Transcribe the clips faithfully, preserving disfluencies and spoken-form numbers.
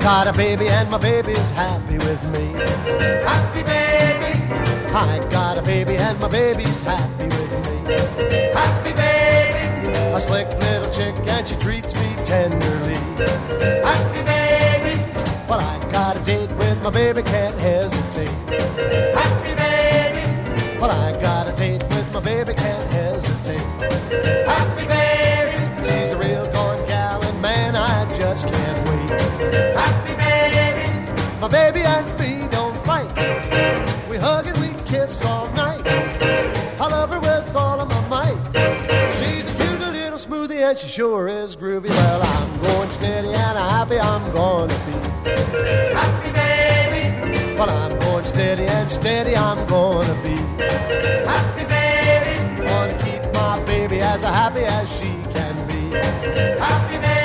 got a baby and my baby's happy with me. Happy baby, I got a baby and my baby's happy with me. happy baby, A slick little chick and she treats me tenderly. happy baby, But I got a date with my baby, can't hesitate. happy baby, But I got a date with my baby, can't hesitate. happy baby, She's a real going gal and man, I just can't wait. happy baby, My baby and me don't fight. We hug and we kiss all night. I love her with all of my might. She's a cute little smoothie and she sure is groovy. Well, I'm going steady and happy I'm gonna be. happy baby, Well, I'm going steady and steady I'm gonna be. happy baby, Wanna keep my baby as happy as she can be. happy baby.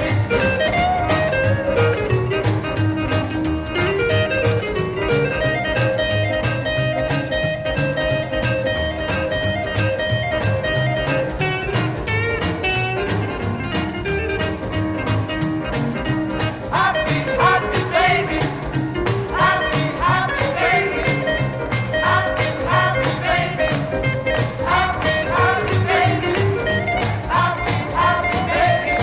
Happy, happy baby, happy, happy baby, happy, happy baby, happy, happy baby, happy, happy baby.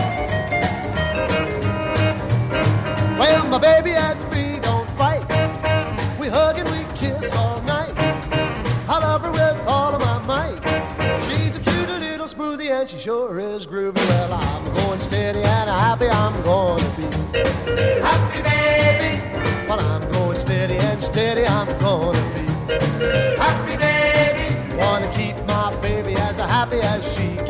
Well, my baby and me don't fight. We hug and we kiss all night. I love her with all of my might. She's a cute little smoothie and she sure is groovy. Well, I'm going steady and happy I'm gonna be. Happy baby, Well, I'm going steady and steady I'm gonna be. happy baby, Wanna keep my baby as happy as she can.